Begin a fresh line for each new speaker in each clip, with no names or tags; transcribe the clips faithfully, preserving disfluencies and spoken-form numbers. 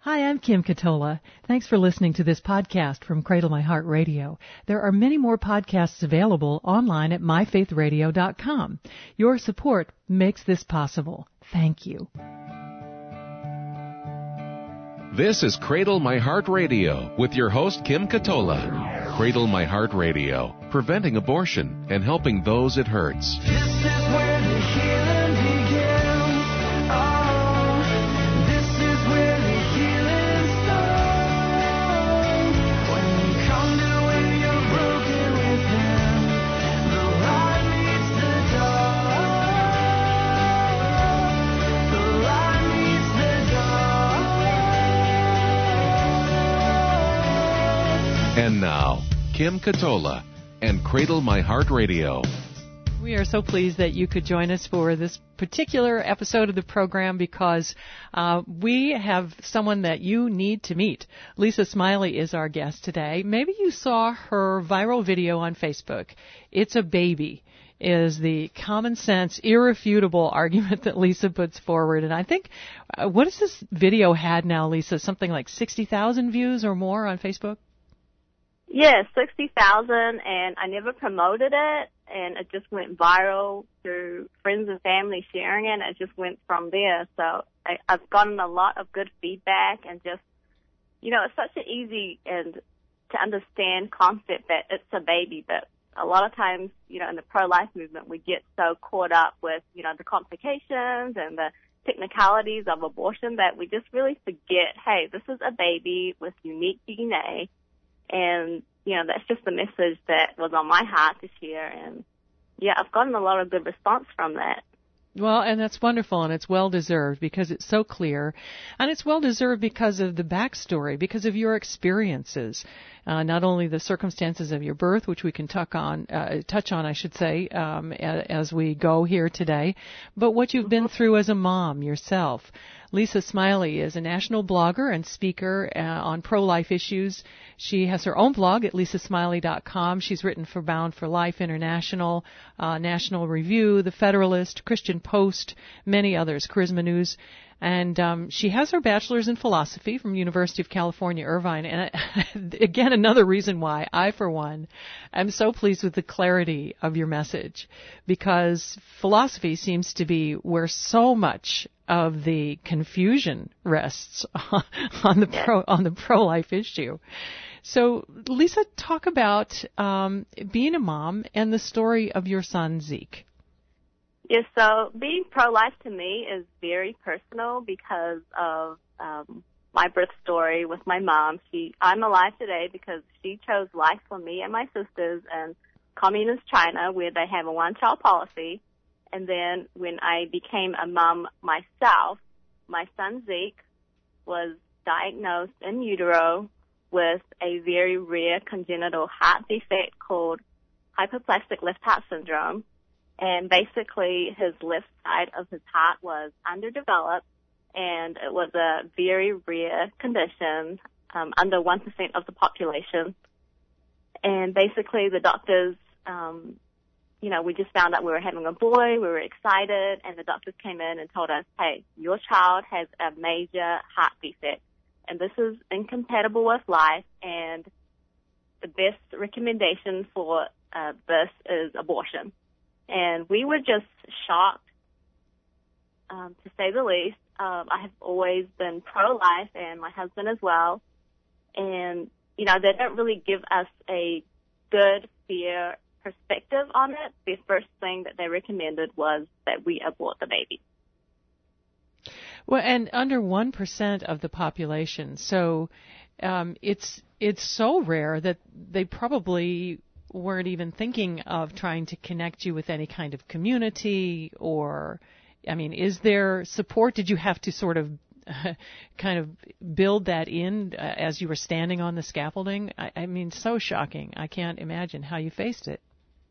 Hi, I'm Kim Katola. Thanks for listening to this podcast from Cradle My Heart Radio. There are many more podcasts available online at my faith radio dot com. Your support makes this possible. Thank you.
This is Cradle My Heart Radio with your host, Kim Katola. Cradle My Heart Radio, preventing abortion and helping those it hurts.
This is where the healing begins. Oh, this is where the healing starts. When you come to where you're broken within, the light meets the dark. The light meets the dark.
And now, Kim Katola and Cradle My Heart Radio.
We are so pleased that you could join us for this particular episode of the program because uh, we have someone that you need to meet. Lisa Smiley is our guest today. Maybe you saw her viral video on Facebook. It's a baby is the common sense, irrefutable argument that Lisa puts forward. And I think, uh, what has this video had now, Lisa? Something like sixty thousand views or more on Facebook?
Yes, sixty thousand, and I never promoted it, and it just went viral through friends and family sharing it, and it just went from there. So I, I've gotten a lot of good feedback, and just, you know, it's such an easy and to understand concept that it's a baby, but a lot of times, you know, in the pro-life movement, we get so caught up with, you know, the complications and the technicalities of abortion that we just really forget, hey, this is a baby with unique D N A. And, you know, that's just the message that was on my heart to share. And, yeah, I've gotten a lot of good response from that.
Well, and that's wonderful, and it's well-deserved because it's so clear. And it's well-deserved because of the backstory, because of your experiences, uh, not only the circumstances of your birth, which we can touch on, uh, touch on, I should say, um, as we go here today, but what you've been through as a mom yourself. Lisa Smiley is a national blogger and speaker uh, on pro-life issues. She has her own blog at lisa smiley dot com. She's written for Bound for Life International, uh, National Review, The Federalist, Christian Post, many others, Charisma News. And um, she has her bachelor's in philosophy from University of California, Irvine. And I, again, another reason why I, for one, am so pleased with the clarity of your message, because philosophy seems to be where so much of the confusion rests on the pro on the pro-life issue. So, Lisa, talk about um, being a mom and the story of your son Zeke.
Yes, so being pro-life to me is very personal because of um, my birth story with my mom. She, I'm alive today because she chose life for me and my sisters in communist China, where they have a one-child policy. And then when I became a mom myself, my son Zeke was diagnosed in utero with a very rare congenital heart defect called hypoplastic left heart syndrome. And basically his left side of his heart was underdeveloped, and it was a very rare condition, um, under one percent of the population. And basically the doctors, um, you know, we just found out we were having a boy, we were excited, and the doctors came in and told us, hey, your child has a major heart defect, and this is incompatible with life, and the best recommendation for uh, this is abortion. And we were just shocked, um, to say the least. Um, I have always been pro-life, and my husband as well. And, you know, they don't really give us a good, fair perspective on it. The first thing that they recommended was that we abort the baby.
Well, and under one percent of the population. So um, it's it's so rare that they probably weren't even thinking of trying to connect you with any kind of community, or, I mean, is there support? Did you have to sort of uh, kind of build that in uh, as you were standing on the scaffolding? I, I mean, so shocking. I can't imagine how you faced it.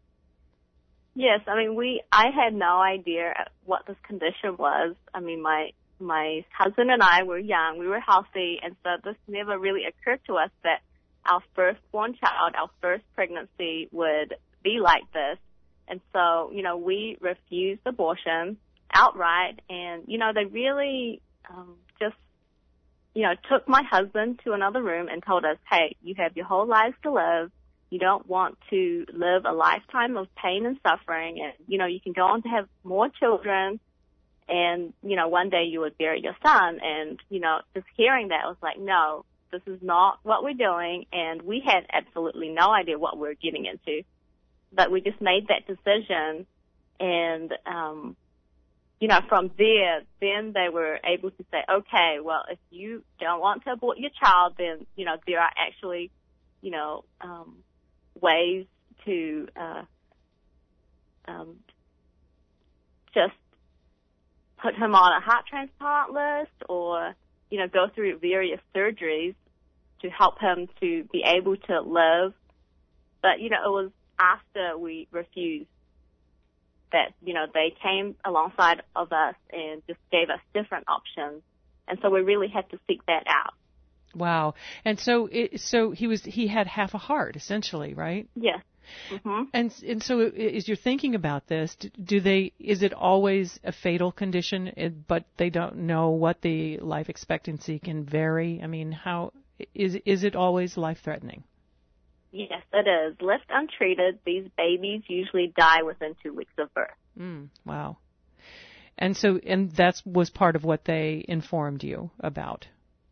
Yes, I mean, we, I had no idea what this condition was. I mean, my, my husband and I were young, we were healthy, and so this never really occurred to us that our firstborn child, our first pregnancy would be like this. And so, you know, we refused abortion outright, and, you know, they really um, just you know, took my husband to another room and told us, hey, you have your whole lives to live. You don't want to live a lifetime of pain and suffering. And, you know, you can go on to have more children. And, you know, one day you would bury your son. And, you know, just hearing that, I was like, no, this is not what we're doing. And we had absolutely no idea what we were getting into. But we just made that decision. And, um, you know, from there, then they were able to say, okay, well, if you don't want to abort your child, then, you know, there are actually, you know, um, ways to uh, um, just put him on a heart transplant list or, you know, go through various surgeries to help him to be able to live. But, you know, it was after we refused that, you know, they came alongside of us and just gave us different options. And so we really had to seek that out.
Wow. And so it, so he was he had half a heart, essentially, right?
Yes. Mm-hmm.
And and so as you're thinking about this, do they is it always a fatal condition, but they don't know what the life expectancy can vary? I mean, how is is it always life-threatening?
Yes, it is. Left untreated, these babies usually die within two weeks of birth.
Mm, wow. And so, and that was part of what they informed you about.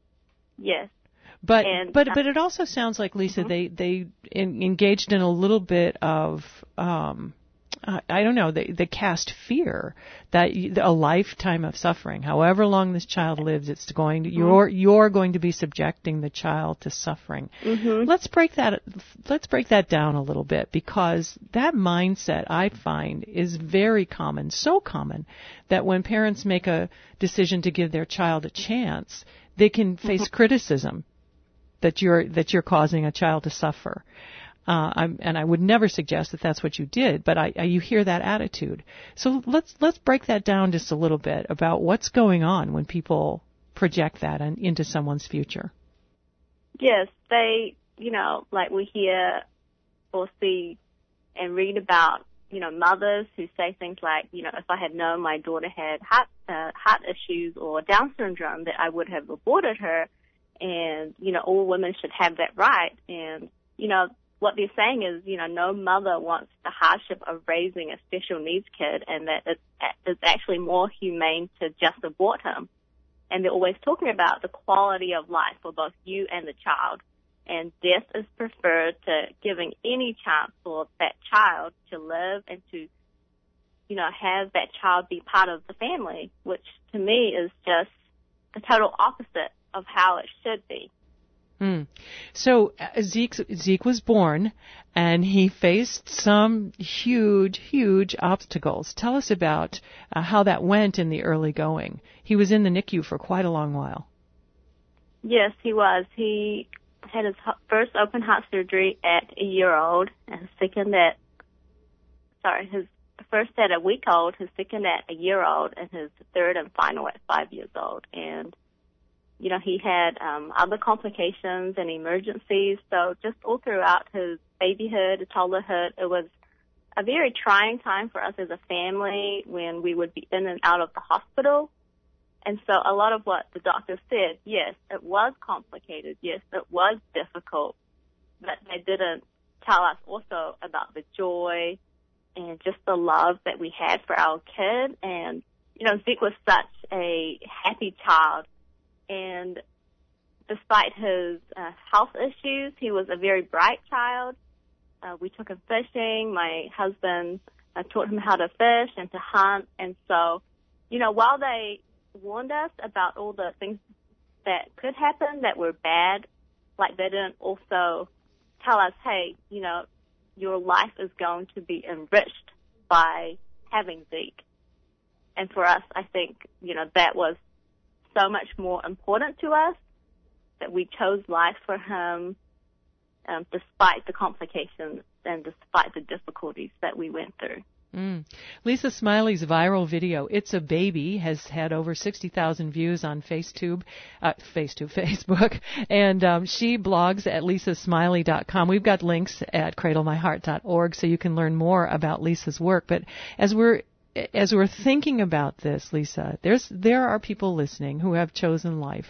Yes.
But
and,
but but it also sounds like, Lisa, mm-hmm. they they in, engaged in a little bit of um, uh, I don't know, they they cast fear that you, a lifetime of suffering, however long this child lives, it's going to, mm-hmm. you're you're going to be subjecting the child to suffering. Mm-hmm. Let's break that let's break that down a little bit, because that mindset, I find, is very common, so common that when parents make a decision to give their child a chance, they can face mm-hmm. criticism that you're that you're causing a child to suffer. Uh, I'm, and I would never suggest that that's what you did, but I, I, you hear that attitude. So let's let's break that down just a little bit about what's going on when people project that in, into someone's future.
Yes, they, you know, like we hear or see and read about, you know, mothers who say things like, you know, if I had known my daughter had heart uh, heart issues or Down syndrome, that I would have aborted her, and, you know, all women should have that right. And, you know, what they're saying is, you know, no mother wants the hardship of raising a special needs kid, and that it's, it's actually more humane to just abort him. And they're always talking about the quality of life for both you and the child. And death is preferred to giving any chance for that child to live and to, you know, have that child be part of the family, which to me is just the total opposite of how it should be.
Hmm. So uh, Zeke, Zeke was born, and he faced some huge, huge obstacles. Tell us about uh, how that went in the early going. He was in the N I C U for quite a long while.
Yes, he was. He had his first open heart surgery at a year old, and his second at, sorry, his first at a week old, his second at a year old, and his third and final at five years old. And you know, he had um, other complications and emergencies. So just all throughout his babyhood, his toddlerhood, it was a very trying time for us as a family when we would be in and out of the hospital. And so a lot of what the doctor said, yes, it was complicated. Yes, it was difficult. But they didn't tell us also about the joy and just the love that we had for our kid. And, you know, Zeke was such a happy child. And despite his uh, health issues, he was a very bright child. Uh, we took him fishing. My husband uh, taught him how to fish and to hunt. And so, you know, while they warned us about all the things that could happen that were bad, like they didn't also tell us, hey, you know, your life is going to be enriched by having Zeke. And for us, I think, you know, that was so much more important to us, that we chose life for him um, despite the complications and despite the difficulties that we went through.
Mm. Lisa Smiley's viral video, It's a Baby, has had over sixty thousand views on FaceTube, uh, FaceTube, Facebook, and um, she blogs at lisa smiley dot com. We've got links at cradle my heart dot org so you can learn more about Lisa's work. But as we're As we're thinking about this, Lisa, there's there are people listening who have chosen life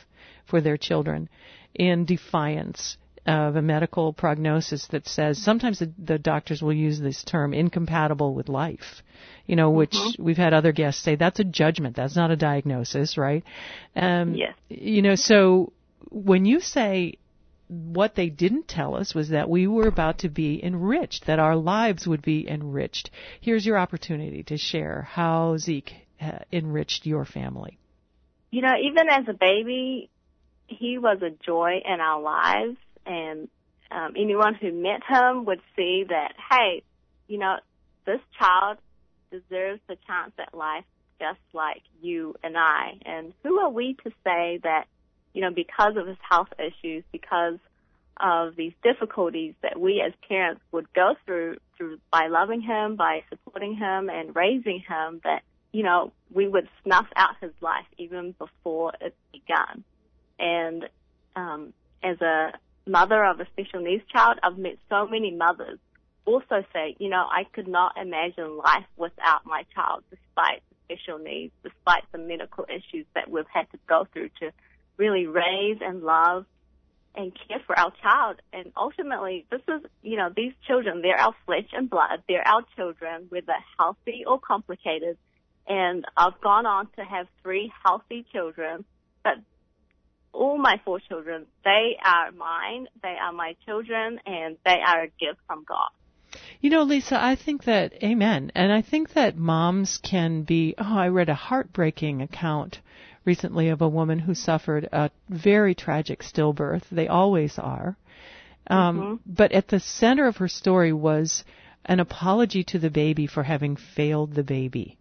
for their children in defiance of a medical prognosis that says, sometimes the, the doctors will use this term, incompatible with life, you know, which mm-hmm. we've had other guests say that's a judgment, that's not a diagnosis, right? Um,
yes.
You know, so when you say what they didn't tell us was that we were about to be enriched, that our lives would be enriched, here's your opportunity to share how Zeke uh, enriched your family.
You know, even as a baby, he was a joy in our lives. And um, anyone who met him would see that, hey, you know, this child deserves a chance at life just like you and I. And who are we to say that, you know, because of his health issues, because of these difficulties that we as parents would go through, through by loving him, by supporting him and raising him, that, you know, we would snuff out his life even before it began. And um, as a mother of a special needs child, I've met so many mothers also say, you know, I could not imagine life without my child, despite the special needs, despite the medical issues that we've had to go through to really raise and love and care for our child. And ultimately, this is, you know, these children, they're our flesh and blood. They're our children, whether healthy or complicated. And I've gone on to have three healthy children, but all my four children, they are mine, they are my children, and they are a gift from God.
You know, Lisa, I think that, amen, and I think that moms can be, oh, I read a heartbreaking account recently of a woman who suffered a very tragic stillbirth. They always are. Um, mm-hmm. But at the center of her story was an apology to the baby for having failed the baby.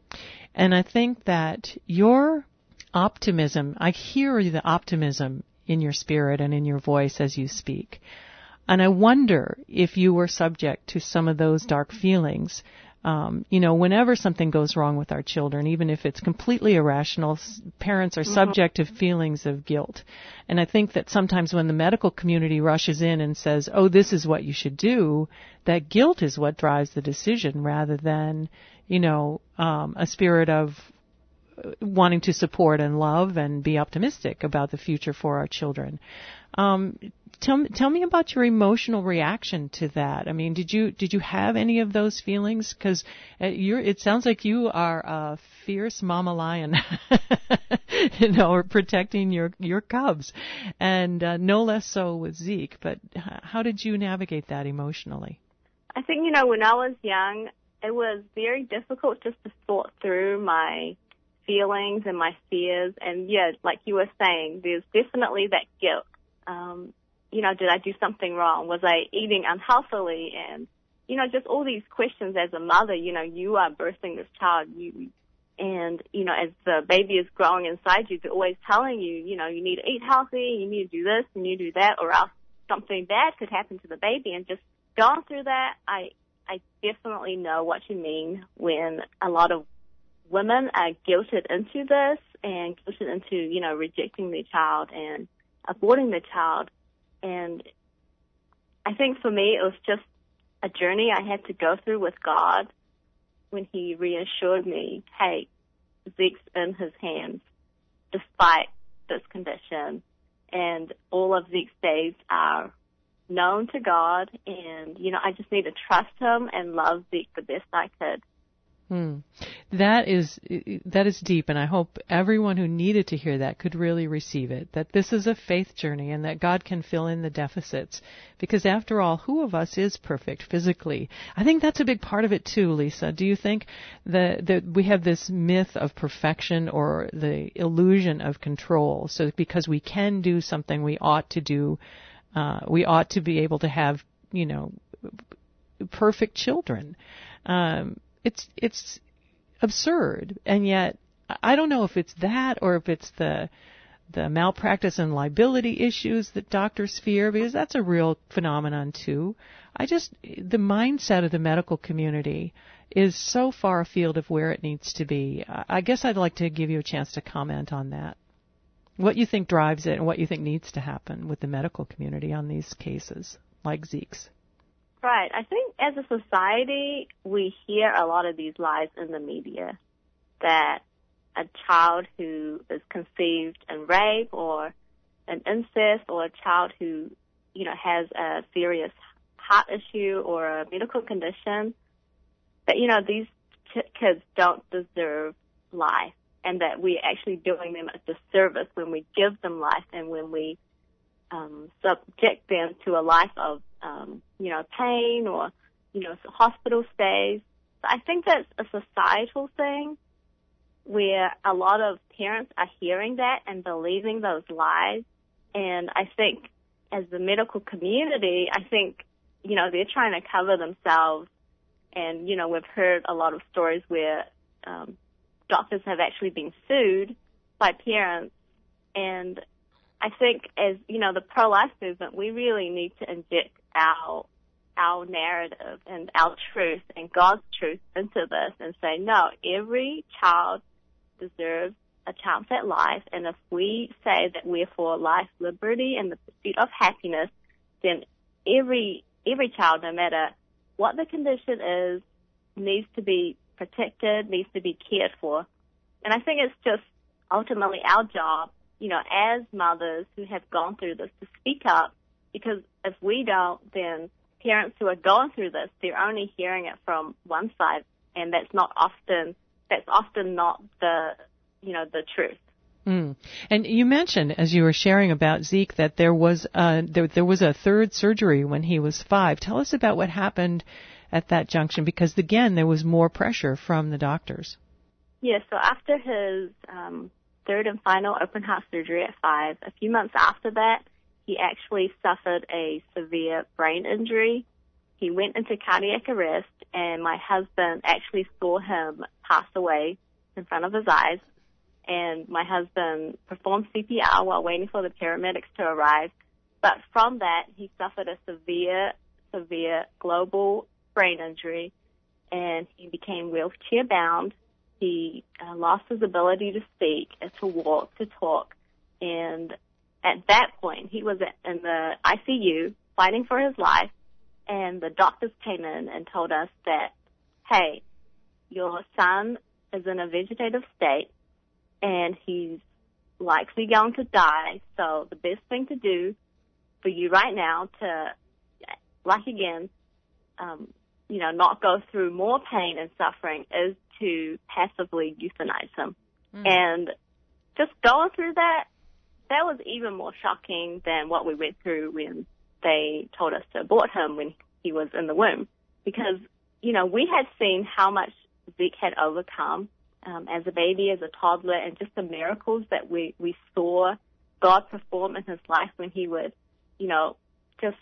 And I think that your optimism, I hear the optimism in your spirit and in your voice as you speak. And I wonder if you were subject to some of those dark feelings. Um, you know, whenever something goes wrong with our children, even if it's completely irrational, parents are mm-hmm. subject to feelings of guilt. And I think that sometimes when the medical community rushes in and says, oh, this is what you should do, that guilt is what drives the decision rather than, you know, um, a spirit of wanting to support and love and be optimistic about the future for our children. Um, tell, tell me about your emotional reaction to that. I mean, did you did you have any of those feelings? Because you're, it sounds like you are a fierce mama lion, you know, protecting your your cubs, and uh, no less so with Zeke. But how did you navigate that emotionally?
I think, you know, when I was young, it was very difficult just to sort through my feelings and my fears. And yeah, like you were saying, there's definitely that guilt. Um, you know, did I do something wrong? Was I eating unhealthily? And, you know, just all these questions as a mother. You know, you are birthing this child, you, and, you know, as the baby is growing inside you, they're always telling you, you know, you need to eat healthy, you need to do this, you need to do that, or else something bad could happen to the baby. And just going through that, I, I definitely know what you mean when a lot of women are guilted into this and guilted into, you know, rejecting their child and aborting their child. And I think for me, it was just a journey I had to go through with God when he reassured me, hey, Zeke's in his hands despite this condition. And all of Zeke's days are known to God. And, you know, I just need to trust him and love Zeke the best I could.
Hmm. That is that is deep, and I hope everyone who needed to hear that could really receive it, that this is a faith journey and that God can fill in the deficits. Because after all, who of us is perfect physically? I think that's a big part of it too, Lisa. Do you think that, that we have this myth of perfection or the illusion of control? So because we can do something, we ought to do, uh, we ought to be able to have, you know, perfect children. Um, It's it's absurd, and yet I don't know if it's that or if it's the the malpractice and liability issues that doctors fear, because that's a real phenomenon too. I just the mindset of the medical community is so far afield of where it needs to be. I guess I'd like to give you a chance to comment on that. What you think drives it, and what you think needs to happen with the medical community on these cases like Zeke's.
Right. I think as a society, we hear a lot of these lies in the media that a child who is conceived in rape or an incest or a child who, you know, has a serious heart issue or a medical condition, that, you know, these t- kids don't deserve life, and that we're actually doing them a disservice when we give them life and when we um, subject them to a life of, um, you know, pain or, you know, hospital stays. So I think that's a societal thing where a lot of parents are hearing that and believing those lies. And I think as the medical community, I think, you know, they're trying to cover themselves. And, you know, we've heard a lot of stories where um, doctors have actually been sued by parents. And I think as, you know, the pro-life movement, we really need to inject our our narrative and our truth and God's truth into this and say, no, every child deserves a chance at life. And if we say that we're for life, liberty, and the pursuit of happiness, then every every child, no matter what the condition is, needs to be protected, needs to be cared for. And I think it's just ultimately our job, you know, as mothers who have gone through this, to speak up, because if we don't, then parents who are going through this, they're only hearing it from one side, and that's not often, that's often not the, you know, the truth.
Mm. And you mentioned, as you were sharing about Zeke, that there was uh, there, there was a third surgery when he was five. Tell us about what happened at that junction, because again, there was more pressure from the doctors.
Yeah. So after his um, third and final open heart surgery at five, a few months after that, he actually suffered a severe brain injury. He went into cardiac arrest, and my husband actually saw him pass away in front of his eyes. And my husband performed C P R while waiting for the paramedics to arrive. But from that, he suffered a severe, severe global brain injury, and he became wheelchair-bound. He uh, lost his ability to speak, to walk, to talk, and at that point, he was in the I C U fighting for his life, and the doctors came in and told us that, hey, your son is in a vegetative state, and he's likely going to die, so the best thing to do for you right now to, like again, um, you know, not go through more pain and suffering is to passively euthanize him. Mm. And just going through that, that was even more shocking than what we went through when they told us to abort him when he was in the womb. Because, you know, we had seen how much Zeke had overcome um, as a baby, as a toddler, and just the miracles that we, we saw God perform in his life when he would, you know, just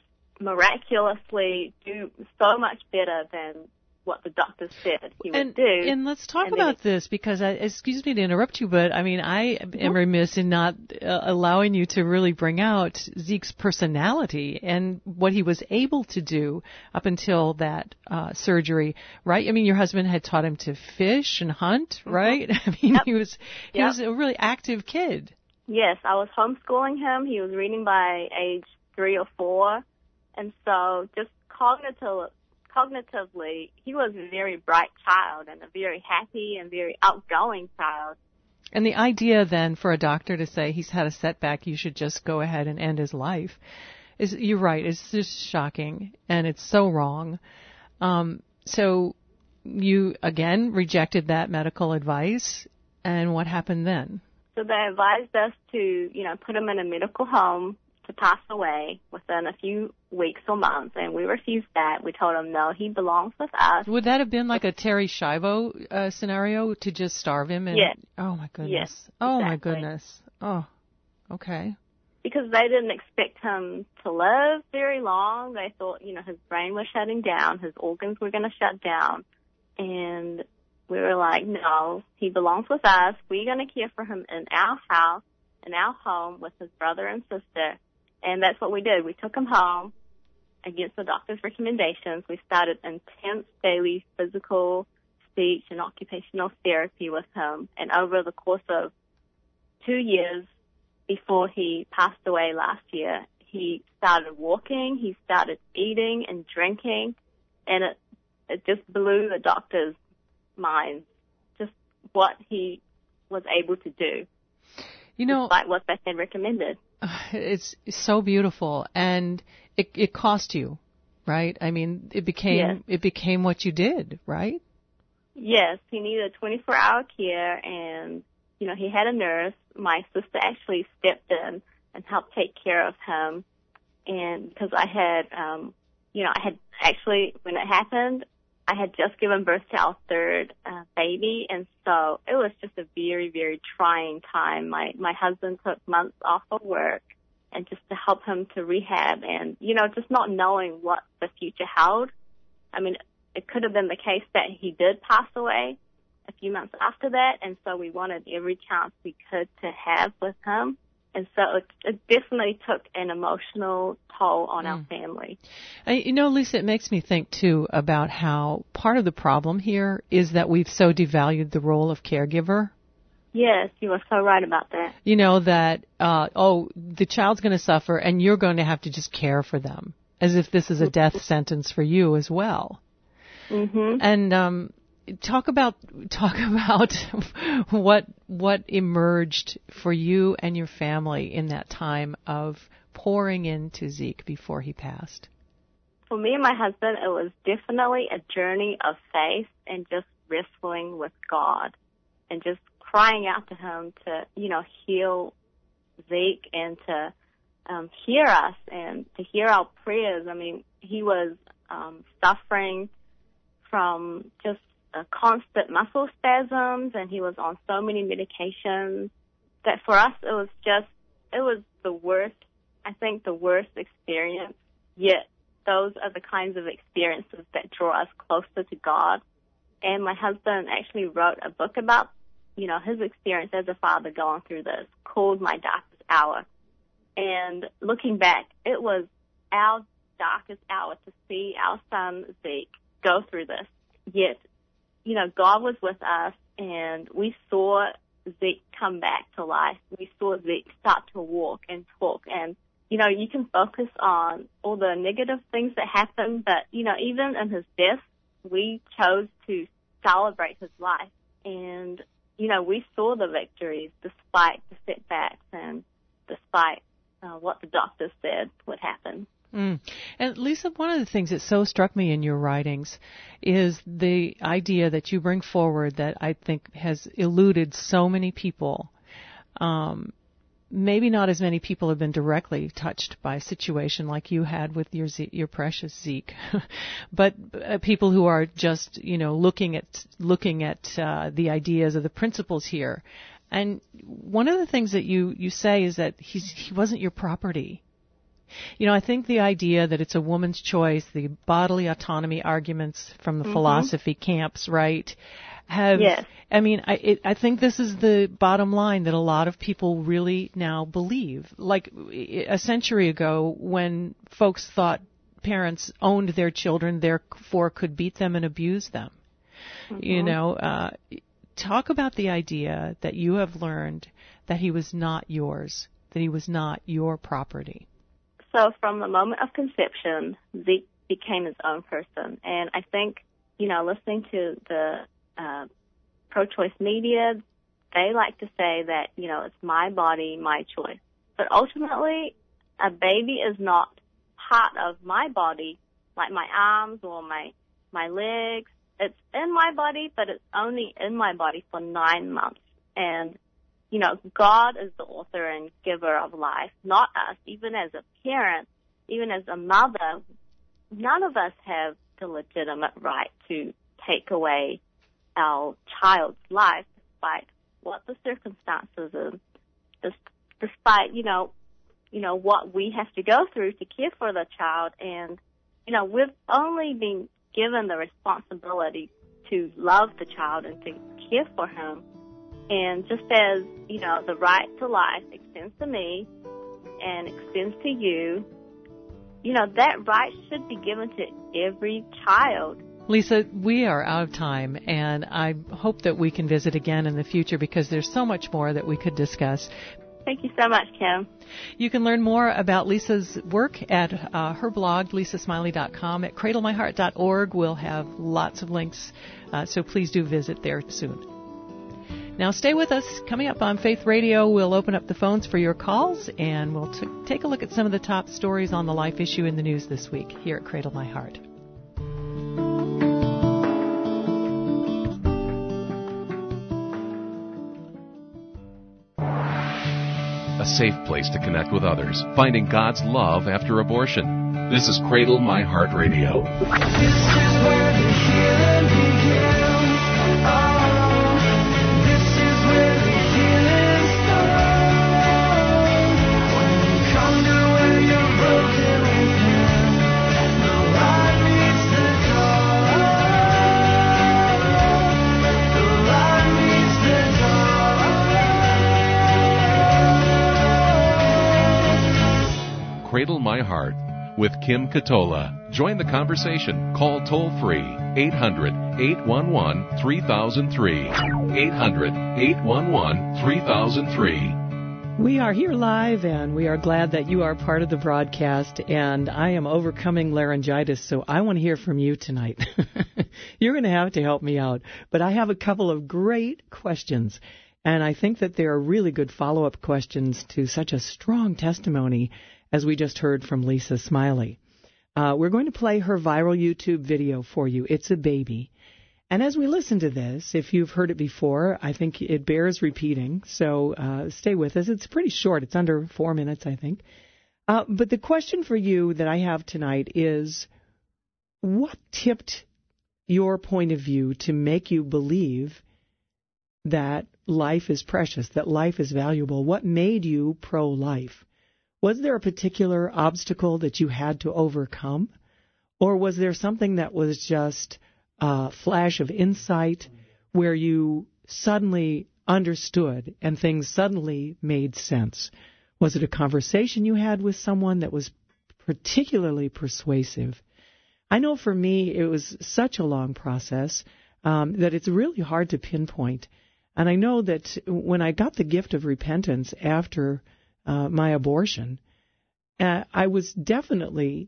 miraculously do so much better than what the doctor said he would
and,
do.
And let's talk and about it, this, because, I, excuse me to interrupt you, but I mean, I am mm-hmm. remiss in not uh, allowing you to really bring out Zeke's personality and what he was able to do up until that uh, surgery, right? I mean, your husband had taught him to fish and hunt, mm-hmm. right? I mean, yep. he was he yep. was a really active kid.
Yes, I was homeschooling him. He was reading by age three or four, and so just cognitive. Cognitively, he was a very bright child and a very happy and very outgoing child.
And the idea then for a doctor to say he's had a setback, you should just go ahead and end his life, is, you're right, it's just shocking, and it's so wrong. Um, so you, again, rejected that medical advice, and what happened then?
So they advised us to, you know, put him in a medical home to pass away within a few weeks or months, and we refused that. We told him, no, he belongs with us.
Would that have been like a Terry Schiavo uh, scenario, to just starve him? And,
yes.
Oh, my goodness.
Yes,
oh,
exactly.
my goodness. Oh, okay.
Because they didn't expect him to live very long. They thought, you know, his brain was shutting down, his organs were going to shut down, and we were like, no, he belongs with us. We're going to care for him in our house, in our home, with his brother and sister. And that's what we did. We took him home against the doctor's recommendations. We started intense daily physical, speech, and occupational therapy with him. And over the course of two years before he passed away last year, he started walking, he started eating and drinking, and it, it just blew the doctor's mind, just what he was able to do.
You know,
despite what they had recommended.
It's so beautiful, and it, it cost you, right? I mean, it became
Yes.
it became what you did, right?
Yes, he needed twenty-four hour care, and, you know, he had a nurse. My sister actually stepped in and helped take care of him. And because I had, um, you know, I had actually, when it happened, I had just given birth to our third uh, baby, and so it was just a very, very trying time. My my husband took months off of work, and just to help him to rehab, and, you know, just not knowing what the future held. I mean, it could have been the case that he did pass away a few months after that, and so we wanted every chance we could to have with him. And so it, it definitely took an emotional toll on mm. our family.
I, you know, Lisa, it makes me think, too, about how part of the problem here is that we've so devalued the role of caregiver.
Yes, you are so right about that.
You know, that, uh, oh, the child's going to suffer and you're going to have to just care for them, as if this is a death sentence for you as well.
Mm-hmm.
And um, talk about talk about what what emerged for you and your family in that time of pouring into Zeke before he passed.
For me and my husband, it was definitely a journey of faith and just wrestling with God and just crying out to him to, you know, heal Zeke and to um, hear us and to hear our prayers. I mean, he was um, suffering from just uh, constant muscle spasms, and he was on so many medications that for us it was just, it was the worst, I think the worst experience, yet those are the kinds of experiences that draw us closer to God. And my husband actually wrote a book about, you know, his experience as a father going through this, called My Darkest Hour. And looking back, it was our darkest hour to see our son Zeke go through this. Yet, you know, God was with us, and we saw Zeke come back to life. We saw Zeke start to walk and talk. And, you know, you can focus on all the negative things that happened, but, you know, even in his death, we chose to celebrate his life. And, you know, we saw the victories despite the setbacks and despite uh, what the doctors said would happen.
Mm. And Lisa, one of the things that so struck me in your writings is the idea that you bring forward that I think has eluded so many people. Um, maybe not as many people have been directly touched by a situation like you had with your Ze- your precious Zeke, but uh, people who are just, you know, looking at looking at uh, the ideas or the principles here. And one of the things that you, you say is that he's, he wasn't your property. You know, I think the idea that it's a woman's choice, the bodily autonomy arguments from the mm-hmm. philosophy camps, right, have,
yes.
I mean, I, it, I think this is the bottom line that a lot of people really now believe. Like a century ago, when folks thought parents owned their children, therefore could beat them and abuse them. Mm-hmm. You know, uh, talk about the idea that you have learned that he was not yours, that he was not your property.
So from the moment of conception, Zeke became his own person. And I think, you know, listening to the uh, pro-choice media, they like to say that, you know, it's my body, my choice. But ultimately, a baby is not part of my body, like my arms or my, my legs. It's in my body, but it's only in my body for nine months. And you know, God is the author and giver of life, not us. Even as a parent, even as a mother, none of us have the legitimate right to take away our child's life, despite what the circumstances is, despite, you know, you know, what we have to go through to care for the child. And, you know, we've only been given the responsibility to love the child and to care for him. And just as, you know, the right to life extends to me and extends to you, you know, that right should be given to every child.
Lisa, we are out of time, and I hope that we can visit again in the future because there's so much more that we could discuss.
Thank you so much, Kim.
You can learn more about Lisa's work at uh, her blog, lisa smiley dot com. At cradle my heart dot org, we'll have lots of links, uh, so please do visit there soon. Now stay with us. Coming up on Faith Radio, we'll open up the phones for your calls, and we'll t- take a look at some of the top stories on the life issue in the news this week here at Cradle My Heart.
A safe place to connect with others, finding God's love after abortion. This is Cradle My Heart Radio.
This is where the healing begins. Oh, this is where the healing starts. When you come to where you're broken within, the light meets the dark. The light meets the dark.
Cradle My Heart with Kim Katola. Join the conversation. Call toll-free eight hundred, eight one one, three thousand three. eight hundred, eight one one, three thousand three.
We are here live, and we are glad that you are part of the broadcast, and I am overcoming laryngitis, so I want to hear from you tonight. You're going to have to help me out, but I have a couple of great questions, and I think that they are really good follow-up questions to such a strong testimony as we just heard from Lisa Smiley. Uh, we're going to play her viral YouTube video for you. It's a baby. And as we listen to this, if you've heard it before, I think it bears repeating. So uh, stay with us. It's pretty short. It's under four minutes, I think. Uh, but the question for you that I have tonight is, what tipped your point of view to make you believe that life is precious, that life is valuable? What made you pro-life? Was there a particular obstacle that you had to overcome? Or was there something that was just a flash of insight where you suddenly understood and things suddenly made sense? Was it a conversation you had with someone that was particularly persuasive? I know for me it was such a long process um, that it's really hard to pinpoint. And I know that when I got the gift of repentance after Uh, my abortion, uh, I was definitely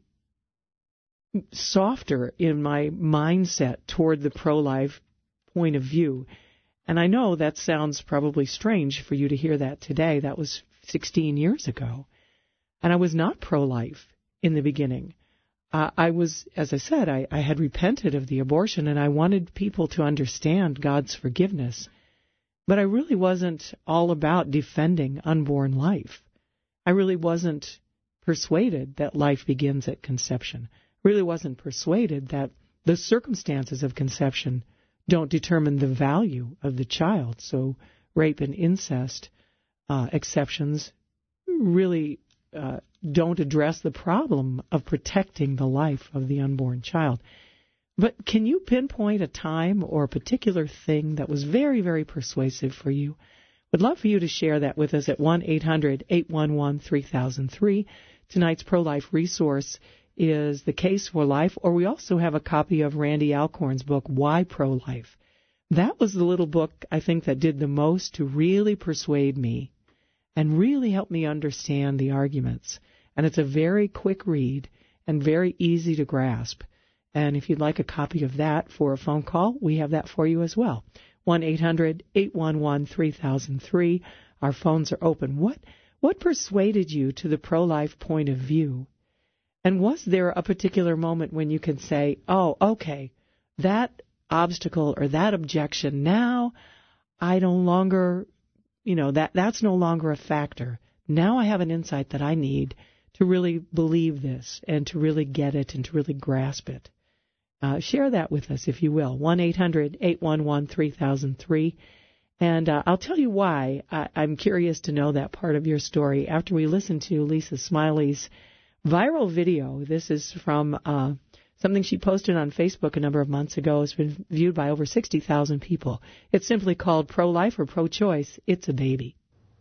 softer in my mindset toward the pro-life point of view. And I know that sounds probably strange for you to hear that today. That was sixteen years ago. And I was not pro-life in the beginning. Uh, I was, as I said, I, I had repented of the abortion, and I wanted people to understand God's forgiveness. But I really wasn't all about defending unborn life. I really wasn't persuaded that life begins at conception. Really wasn't persuaded that the circumstances of conception don't determine the value of the child. So rape and incest uh, exceptions really uh, don't address the problem of protecting the life of the unborn child. But can you pinpoint a time or a particular thing that was very, very persuasive for you? Would love for you to share that with us at one eight hundred, eight one one, three thousand three. Tonight's pro-life resource is The Case for Life, or we also have a copy of Randy Alcorn's book, Why Pro-Life? That was the little book, I think, that did the most to really persuade me and really help me understand the arguments. And it's a very quick read and very easy to grasp. And if you'd like a copy of that for a phone call, we have that for you as well. one eight hundred, eight one one, three thousand three. Our phones are open. What what persuaded you to the pro-life point of view? And was there a particular moment when you could say, oh, okay, that obstacle or that objection, now I no longer, you know, that that's no longer a factor. Now I have an insight that I need to really believe this and to really get it and to really grasp it. Uh, share that with us, if you will, one eight hundred, eight one one, three thousand three. And uh, I'll tell you why I, I'm curious to know that part of your story after we listen to Lisa Smiley's viral video. This is from uh, something she posted on Facebook a number of months ago. It's been viewed by over sixty thousand people. It's simply called Pro-Life or Pro-Choice. It's a baby.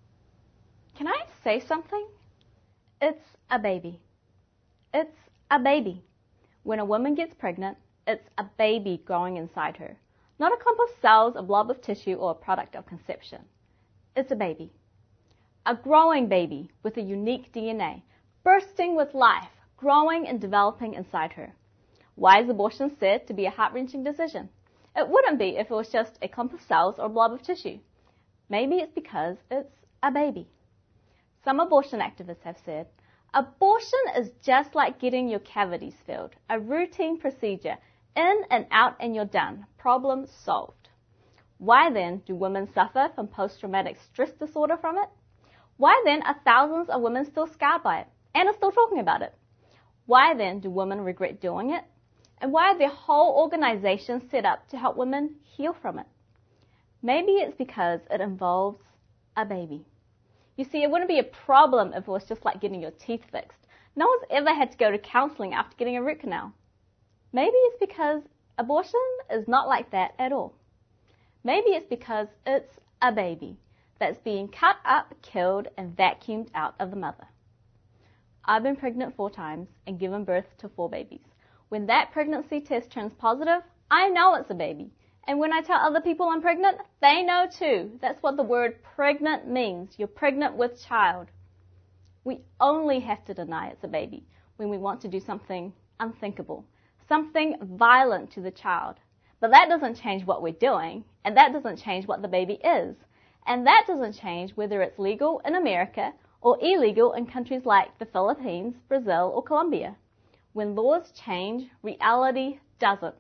Can I say something? It's a baby. It's a baby. When a woman gets pregnant, it's a baby growing inside her. Not a clump of cells, a blob of tissue, or a product of conception. It's a baby. A growing baby with a unique D N A, bursting with life, growing and developing inside her. Why is abortion said to be a heart-wrenching decision? It wouldn't be if it was just a clump of cells or a blob of tissue. Maybe it's because it's a baby. Some abortion activists have said, abortion is just like getting your cavities filled, a routine procedure, in and out and you're done. Problem solved. Why then do women suffer from post-traumatic stress disorder from it? Why then are thousands of women still scarred by it and are still talking about it? Why then do women regret doing it? And why are there whole organizations set up to help women heal from it? Maybe it's because it involves a baby. You see, it wouldn't be a problem if it was just like getting your teeth fixed. No one's ever had to go to counseling after getting a root canal. Maybe it's because abortion is not like that at all. Maybe it's because it's a baby that's being cut up, killed, and vacuumed out of the mother. I've been pregnant four times and given birth to four babies. When that pregnancy test turns positive, I know it's a baby. And when I tell other people I'm pregnant, they know too. That's what the word pregnant means. You're pregnant with child. We only have to deny it's a baby when we want to do something unthinkable, something violent to the child. But that doesn't change what we're doing, and that doesn't change what the baby is. And that doesn't change whether it's legal in America or illegal in countries like the Philippines, Brazil, or Colombia. When laws change, reality doesn't.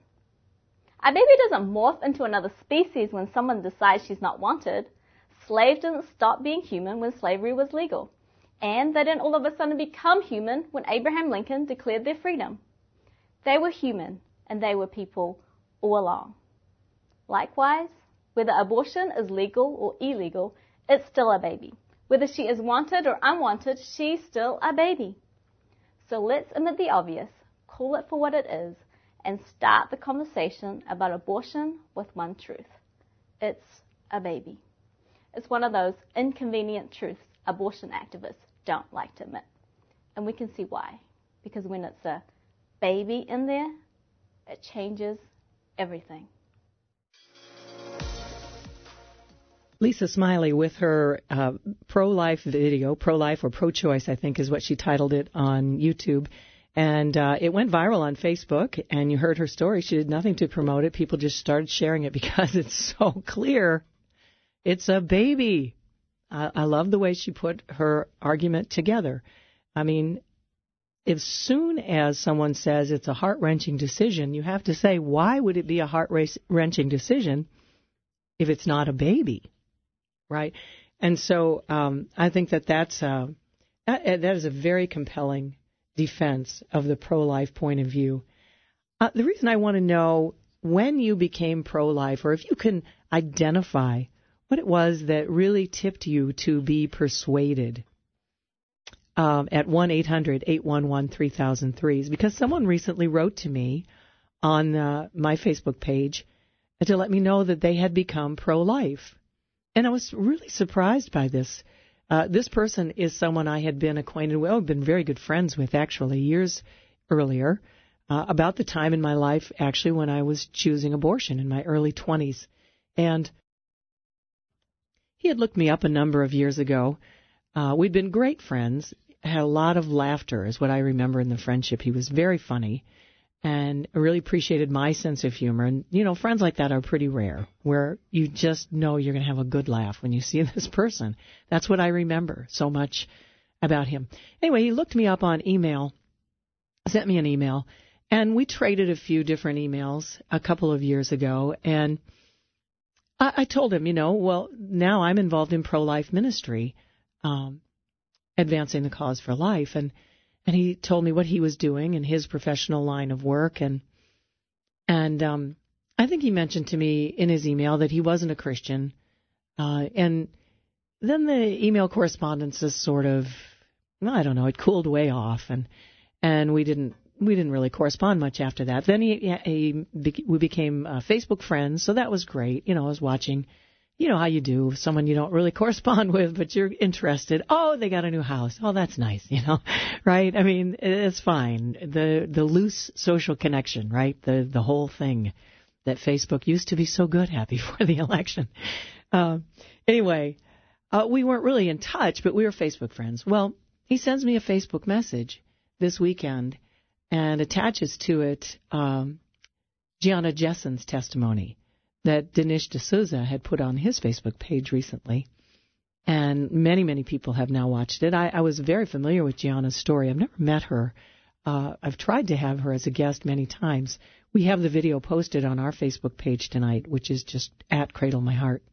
A baby doesn't morph into another species when someone decides she's not wanted. Slaves didn't stop being human when slavery was legal. And they didn't all of a sudden become human when Abraham Lincoln declared their freedom. They were human, and they were people all along. Likewise, whether abortion is legal or illegal, it's still a baby. Whether she is wanted or unwanted, she's still a baby. So let's admit the obvious, call it for what it is, and start the conversation about abortion with one truth. It's a baby. It's one of those inconvenient truths abortion activists don't like to admit. And we can see why. Because when it's a baby in there, it changes everything.
Lisa Smiley with her uh, pro-life video, pro-life or pro-choice, I think is what she titled it on YouTube. And uh, it went viral on Facebook, and you heard her story. She did nothing to promote it. People just started sharing it because it's so clear. It's a baby. I, I love the way she put her argument together. I mean, as soon as someone says it's a heart-wrenching decision, you have to say, why would it be a heart-wrenching decision if it's not a baby, right? And so um, I think that that's uh, that, that is a very compelling defense of the pro-life point of view. Uh, the reason I want to know when you became pro-life, or if you can identify what it was that really tipped you to be persuaded, um, at one eight hundred eight one one three thousand three, is because someone recently wrote to me on uh, my Facebook page to let me know that they had become pro-life. And I was really surprised by this. Uh, this person is someone I had been acquainted with, oh, been very good friends with, actually, years earlier, uh, about the time in my life, actually, when I was choosing abortion in my early twenties. And he had looked me up a number of years ago. Uh, we'd been great friends, had a lot of laughter, is what I remember in the friendship. He was very funny and really appreciated my sense of humor. And, you know, friends like that are pretty rare, where you just know you're going to have a good laugh when you see this person. That's what I remember so much about him. Anyway, he looked me up on email, sent me an email, and we traded a few different emails a couple of years ago. And I, I told him, you know, well, now I'm involved in pro-life ministry, um, advancing the cause for life. And And he told me what he was doing in his professional line of work. And and um, I think he mentioned to me in his email that he wasn't a Christian. Uh, and then the email correspondence is sort of, well, I don't know, it cooled way off. And and we didn't we didn't really correspond much after that. Then he, he we became uh, Facebook friends, so that was great. You know, I was watching. You know how you do, someone you don't really correspond with, but you're interested. Oh, they got a new house. Oh, that's nice, you know, right? I mean, it's fine. The the loose social connection, right? The the whole thing that Facebook used to be so good at before the election. Uh, anyway, uh, we weren't really in touch, but we were Facebook friends. Well, he sends me a Facebook message this weekend and attaches to it um, Gianna Jessen's testimony that Dinesh D'Souza had put on his Facebook page recently. And many, many people have now watched it. I, I was very familiar with Gianna's story. I've never met her. Uh, I've tried to have her as a guest many times. We have the video posted on our Facebook page tonight, which is just at Cradle My Heart.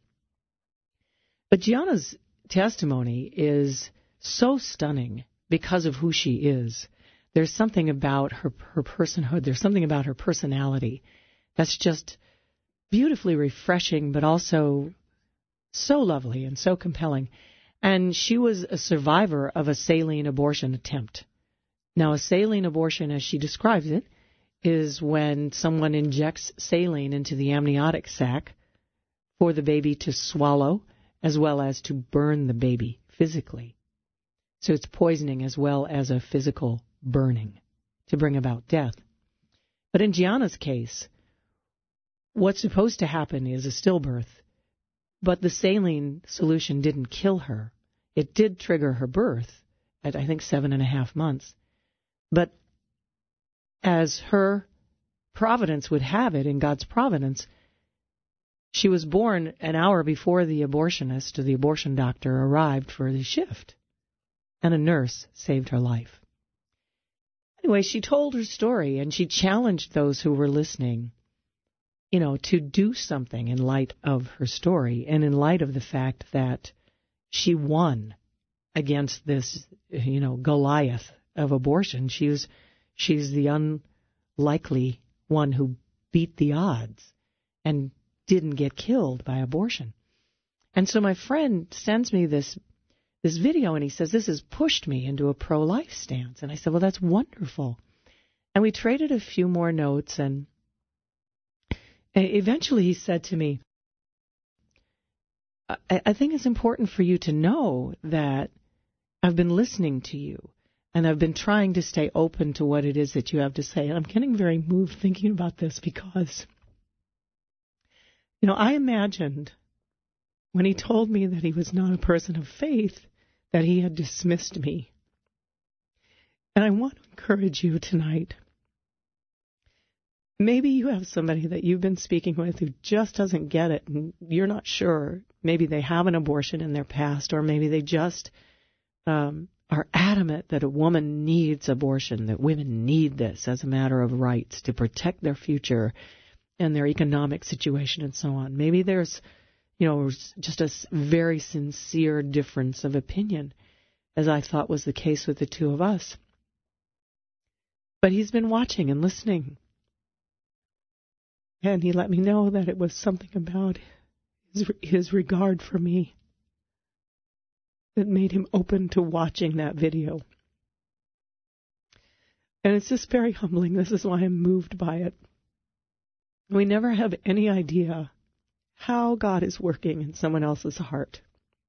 But Gianna's testimony is so stunning because of who she is. There's something about her, her personhood. There's something about her personality that's just beautifully refreshing, but also so lovely and so compelling. And she was a survivor of a saline abortion attempt. Now, a saline abortion, as she describes it, is when someone injects saline into the amniotic sac for the baby to swallow, as well as to burn the baby physically. So it's poisoning as well as a physical burning to bring about death. But in Gianna's case, what's supposed to happen is a stillbirth, but the saline solution didn't kill her. It did trigger her birth at, I think, seven and a half months. But as her providence would have it, in God's providence, she was born an hour before the abortionist or the abortion doctor arrived for the shift, and a nurse saved her life. Anyway, she told her story, and she challenged those who were listening, you know, to do something in light of her story and in light of the fact that she won against this, you know, Goliath of abortion. She was, she's the unlikely one who beat the odds and didn't get killed by abortion. And so my friend sends me this this video, and he says, this has pushed me into a pro-life stance. And I said, well, that's wonderful. And we traded a few more notes, and eventually he said to me, I, I think it's important for you to know that I've been listening to you, and I've been trying to stay open to what it is that you have to say. And I'm getting very moved thinking about this because, you know, I imagined when he told me that he was not a person of faith, that he had dismissed me. And I want to encourage you tonight. Maybe you have somebody that you've been speaking with who just doesn't get it, and you're not sure. Maybe they have an abortion in their past, or maybe they just um, are adamant that a woman needs abortion, that women need this as a matter of rights to protect their future and their economic situation and so on. Maybe there's, you know, just a very sincere difference of opinion, as I thought was the case with the two of us. But he's been watching and listening. And he let me know that it was something about his, his regard for me that made him open to watching that video. And it's just very humbling. This is why I'm moved by it. We never have any idea how God is working in someone else's heart.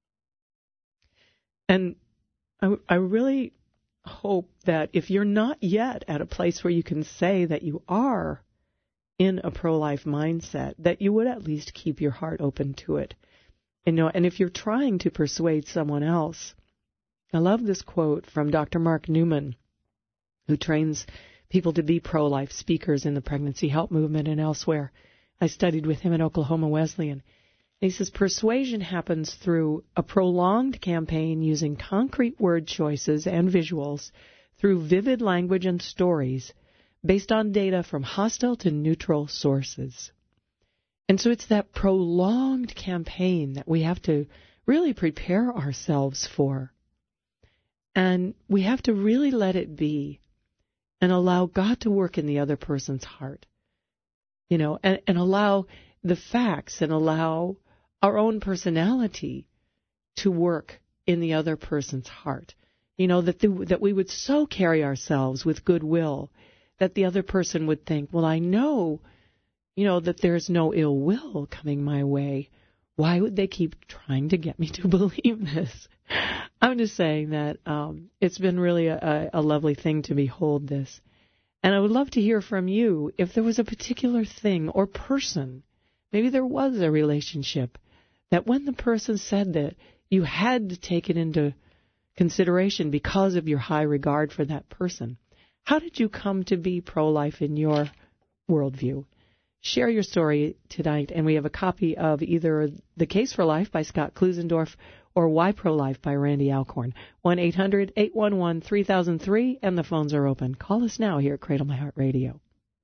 And I, I really hope that if you're not yet at a place where you can say that you are in a pro-life mindset, that you would at least keep your heart open to it. You know, and if you're trying to persuade someone else, I love this quote from Doctor Mark Newman, who trains people to be pro-life speakers in the pregnancy help movement and elsewhere. I studied with him at Oklahoma Wesleyan. He says, persuasion happens through a prolonged campaign using concrete word choices and visuals, through vivid language and stories, based on data from hostile to neutral sources. And so it's that prolonged campaign that we have to really prepare ourselves for. And we have to really let it be and allow God to work in the other person's heart. You know, and, and allow the facts and allow our own personality to work in the other person's heart. You know, that the, that we would so carry ourselves with goodwill that the other person would think, well, I know, you know, that there's no ill will coming my way. Why would they keep trying to get me to believe this? I'm just saying that um, it's been really a, a lovely thing to behold this. And I would love to hear from you if there was a particular thing or person, maybe there was a relationship, that when the person said that, you had to take it into consideration because of your high regard for that person. How did you come to be pro-life in your worldview? share your story tonight, and we have a copy of either The Case for Life by Scott Klusendorf or Why Pro-Life by Randy Alcorn. one eight hundred eight one one three thousand three, and the phones are open. Call us now here at Cradle My Heart Radio.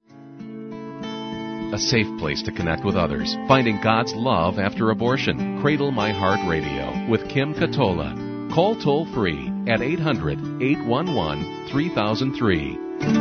A safe place to connect with others. Finding God's love after abortion. Cradle My Heart Radio with Kim Katola. Call toll free at eight hundred eight one one three thousand three.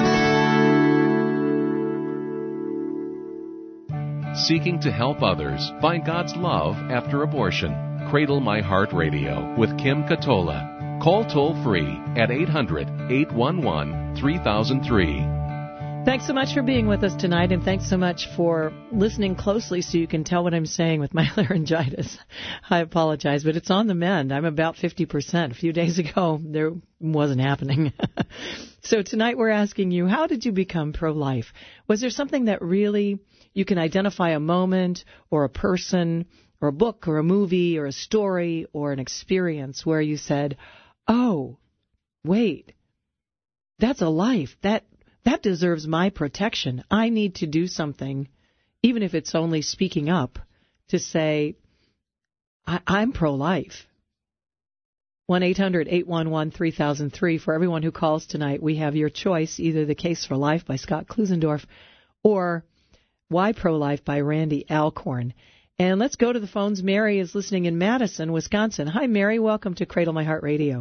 Seeking to help others find God's love after abortion. Cradle My Heart Radio with Kim Katola. Call toll free at eight hundred eight one one three thousand three.
Thanks so much for being with us tonight, and thanks so much for listening closely so you can tell what I'm saying with my laryngitis. I apologize, but it's on the mend. I'm about fifty percent. A few days ago, there wasn't happening. So tonight we're asking you, how did you become pro-life? Was there something that really you can identify, a moment or a person or a book or a movie or a story or an experience where you said, oh, wait, that's a life. That That deserves my protection. I need to do something, even if it's only speaking up, to say, I- I'm pro-life. one eight hundred eight one one three thousand three. For everyone who calls tonight, we have your choice, either The Case for Life by Scott Klusendorf or Why Pro-Life by Randy Alcorn. And let's go to the phones. Mary is listening in Madison, Wisconsin. Hi, Mary. Welcome to Cradle My Heart Radio.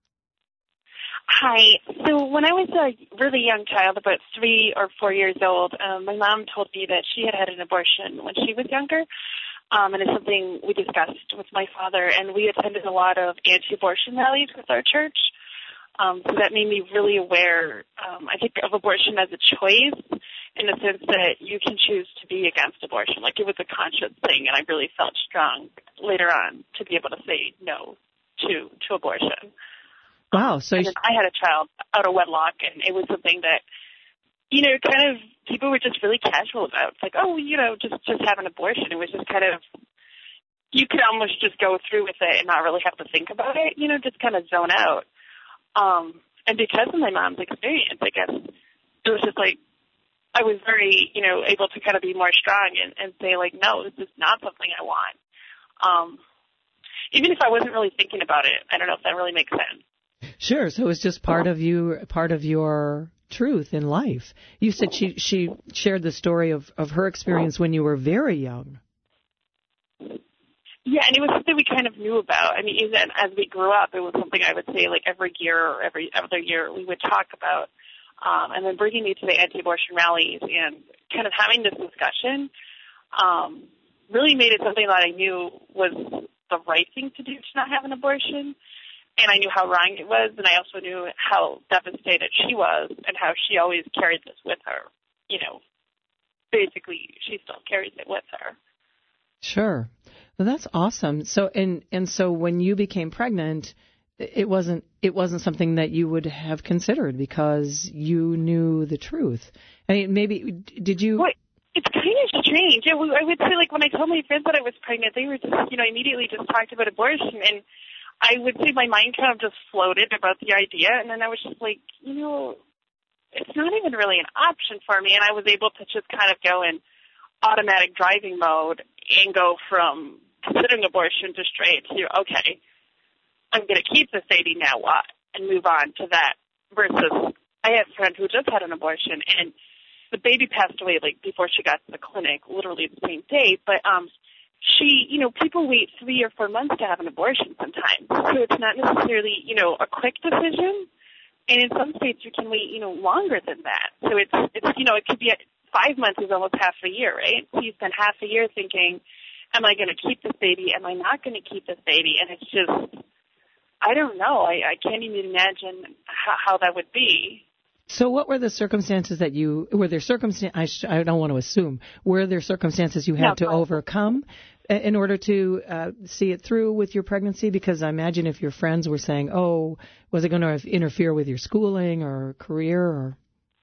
Hi. So when I was a really young child, about three or four years old, um, my mom told me that she had had an abortion when she was younger, um, and it's something we discussed with my father, and we attended a lot of anti-abortion rallies with our church. Um, so that made me really aware, um, I think, of abortion as a choice, in the sense that you can choose to be against abortion. Like, it was a conscious thing, and I really felt strong later on to be able to say no to to abortion.
Wow. So
and then I had a child out of wedlock, and it was something that, you know, kind of people were just really casual about. It's like, oh, you know, just, just have an abortion. It was just kind of, you could almost just go through with it and not really have to think about it, you know, just kind of zone out. Um, and because of my mom's experience, I guess, it was just like, I was very, you know, able to kind of be more strong and, and say, like, no, this is not something I want. Um, even if I wasn't really thinking about it. I don't know if that really makes sense.
Sure. So it's just part of you, part of your truth in life. You said she she shared the story of, of her experience when you were very young.
Yeah, and it was something we kind of knew about. I mean, even as we grew up, it was something I would say like every year or every other year we would talk about. Um, and then bringing me to the anti-abortion rallies and kind of having this discussion um, really made it something that I knew was the right thing to do to not have an abortion. And I knew how wrong it was, and I also knew how devastated she was and how she always carried this with her. You know, basically, she still carries it with her.
Sure. Well, that's awesome. So, and and so when you became pregnant, it wasn't it wasn't something that you would have considered because you knew the truth. I mean, maybe did you?
Well, it's kind of strange. I would say, like, when I told my friends that I was pregnant, they were just, you know, immediately just talked about abortion, and I would say my mind kind of just floated about the idea, and then I was just like, you know, it's not even really an option for me, and I was able to just kind of go in automatic driving mode and go from considering abortion to straight to, okay, I'm going to keep this baby, now what, and move on to that, versus I had a friend who just had an abortion, and the baby passed away, like, before she got to the clinic, literally the same day, but, um, She, you know, people wait three or four months to have an abortion sometimes. So it's not necessarily, you know, a quick decision. And in some states you can wait, you know, longer than that. So it's, it's you know, it could be five months is almost half a year, right? So you spend half a year thinking, am I going to keep this baby? Am I not going to keep this baby? And it's just, I don't know. I, I can't even imagine how, how that would be.
So what were the circumstances that you, were there circumstances, I, sh- I don't want to assume, were there circumstances you had
no,
to overcome in order to uh, see it through with your pregnancy? Because I imagine if your friends were saying, oh, was it going to interfere with your schooling or career? Or?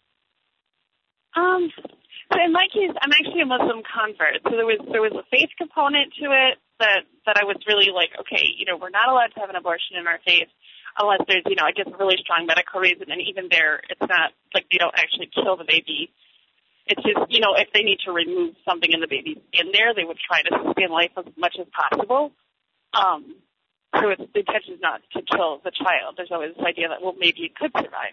Um, so in my case, I'm actually a Muslim convert. So there was there was a faith component to it that, that I was really like, okay, you know, we're not allowed to have an abortion in our faith unless there's, you know, I guess a really strong medical reason. And even there, it's not like they don't actually kill the baby. It's just, you know, if they need to remove something and the baby's in there, they would try to sustain life as much as possible. Um, so it's, the intention is not to kill the child. There's always this idea that, well, maybe it could survive.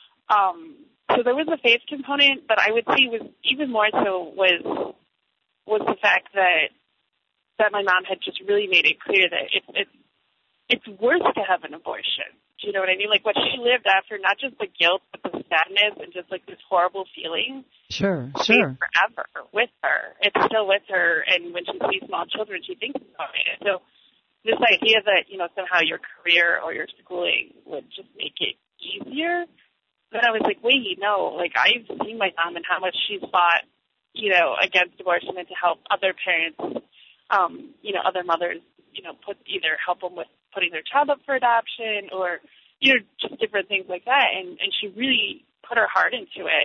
Um, so there was a faith component, but I would say was even more so was was the fact that that my mom had just really made it clear that it, it, it's worse to have an abortion. Do you know what I mean? Like what she lived after, not just the guilt, but the sadness and just like this horrible feeling.
Sure, sure.
Forever with her. It's still with her, and when she sees small children, she thinks about it. So this idea that, you know, somehow your career or your schooling would just make it easier, then I was like, wait, no, like I've seen my mom and how much she's fought, you know, against abortion and to help other parents, um, you know, other mothers, you know, put either help them with putting their child up for adoption or, you know, just different things like that. And, and she really put her heart into it.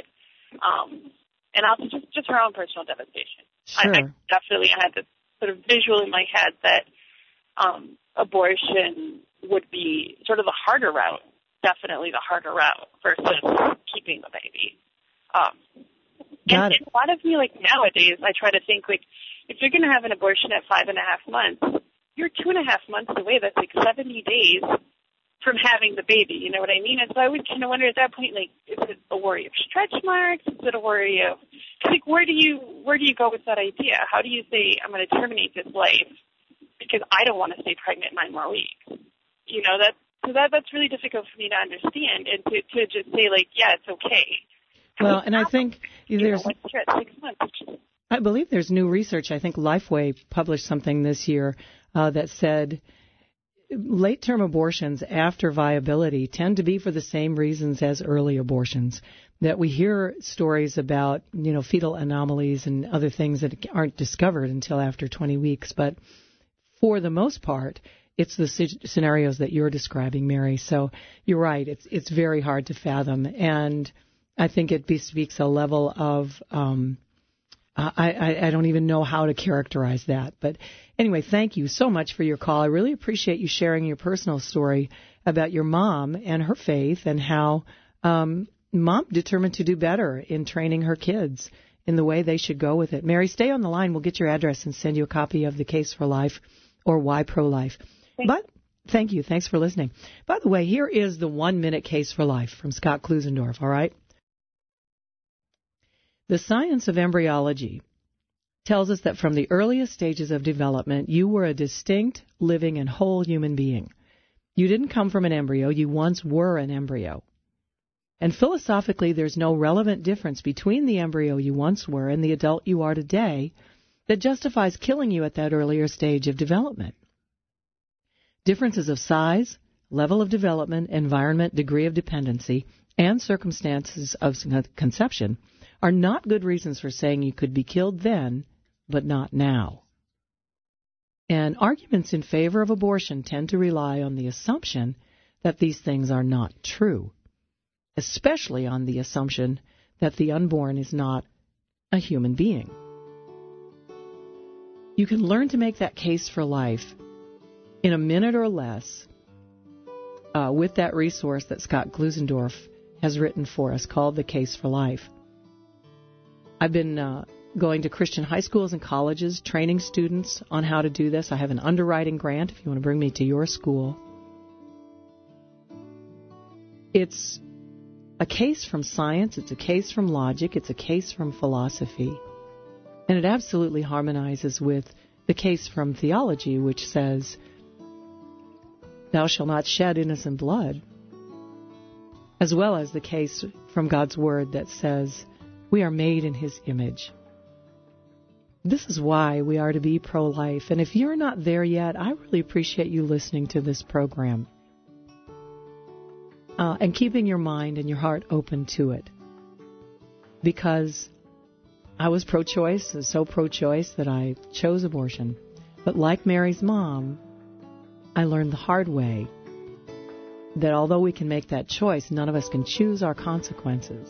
Um, and also just, just her own personal devastation.
Sure.
I, I definitely had this sort of visual in my head that um, abortion would be sort of the harder route, definitely the harder route versus keeping the baby. Um,
Got
and,
it.
and a lot of me, like nowadays, I try to think, like, if you're going to have an abortion at five and a half months, you're two and a half months away. That's like seventy days from having the baby. You know what I mean? And so I would kind of wonder at that point, like, is it a worry of stretch marks? Is it a worry of, like, where do you where do you go with that idea? How do you say, I'm going to terminate this life because I don't want to stay pregnant nine more weeks? You know, that so that that's really difficult for me to understand and to, to just say, like, yeah, it's okay.
Well, and I think
you
there's,
know, what's at six months?
I believe there's new research. I think Lifeway published something this year uh, that said late-term abortions after viability tend to be for the same reasons as early abortions. That we hear stories about, you know, fetal anomalies and other things that aren't discovered until after twenty weeks. But for the most part, it's the scenarios that you're describing, Mary. So you're right. It's it's very hard to fathom. And I think it bespeaks a level of, um, I, I, I don't even know how to characterize that. But anyway, thank you so much for your call. I really appreciate you sharing your personal story about your mom and her faith and how um, mom determined to do better in training her kids in the way they should go with it. Mary, stay on the line. We'll get your address and send you a copy of The Case for Life or Why Pro-Life.
Thank
but thank you. Thanks for listening. By the way, here is the one-minute Case for Life from Scott Klusendorf, all right? The science of embryology tells us that from the earliest stages of development, you were a distinct, living, and whole human being. You didn't come from an embryo. You once were an embryo. And philosophically, there's no relevant difference between the embryo you once were and the adult you are today that justifies killing you at that earlier stage of development. Differences of size, level of development, environment, degree of dependency, and circumstances of conception are not good reasons for saying you could be killed then, but not now. And arguments in favor of abortion tend to rely on the assumption that these things are not true, especially on the assumption that the unborn is not a human being. You can learn to make that case for life in a minute or less uh, with that resource that Scott Klusendorf has written for us called The Case for Life. I've been uh, going to Christian high schools and colleges, training students on how to do this. I have an underwriting grant if you want to bring me to your school. It's a case from science. It's a case from logic. It's a case from philosophy. And it absolutely harmonizes with the case from theology, which says, thou shalt not shed innocent blood, as well as the case from God's Word that says, we are made in His image. This is why we are to be pro-life. And if you're not there yet, I really appreciate you listening to this program uh, and keeping your mind and your heart open to it. Because I was pro-choice, so pro-choice that I chose abortion. But like Mary's mom, I learned the hard way that although we can make that choice, none of us can choose our consequences.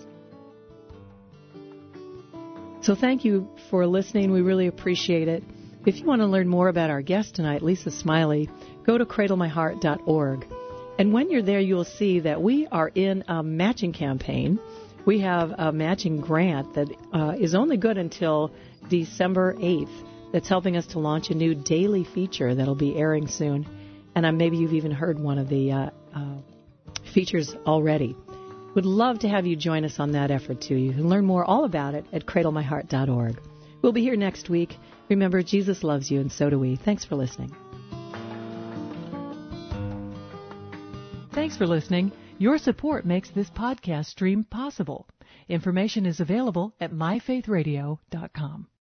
So thank you for listening. We really appreciate it. If you want to learn more about our guest tonight, Lisa Smiley, go to cradle my heart dot org. And when you're there, you'll see that we are in a matching campaign We have a matching grant that uh, is only good until December eighth that's helping us to launch a new daily feature that'll be airing soon. And uh, maybe you've even heard one of the uh, uh, features already. Would love to have you join us on that effort, too. You can learn more all about it at cradle my heart dot org. We'll be here next week. Remember, Jesus loves you, and so do we. Thanks for listening. Thanks for listening. Your support makes this podcast stream possible. Information is available at my faith radio dot com.